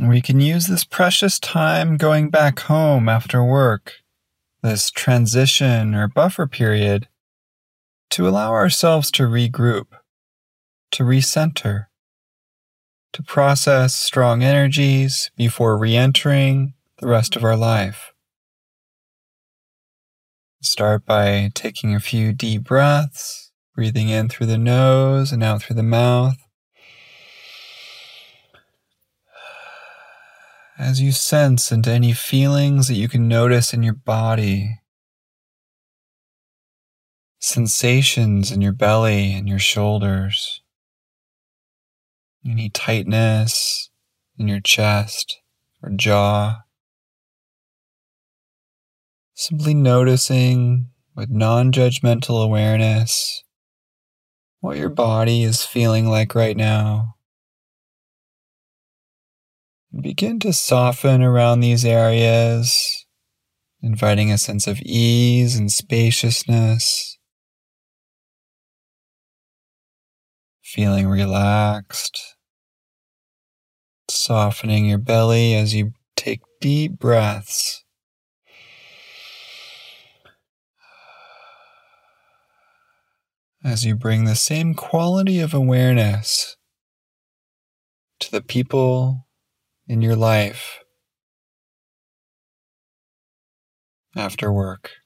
We can use this precious time going back home after work, this transition or buffer period, to allow ourselves to regroup, to recenter, to process strong energies before re-entering the rest of our life. Start by taking a few deep breaths, breathing in through the nose and out through the mouth. As you sense into any feelings that you can notice in your body, sensations in your belly and your shoulders, any tightness in your chest or jaw. Simply noticing with non-judgmental awareness what your body is feeling like right now. And begin to soften around these areas, inviting a sense of ease and spaciousness, feeling relaxed, softening your belly as you take deep breaths. As you bring the same quality of awareness to the people in your life after work.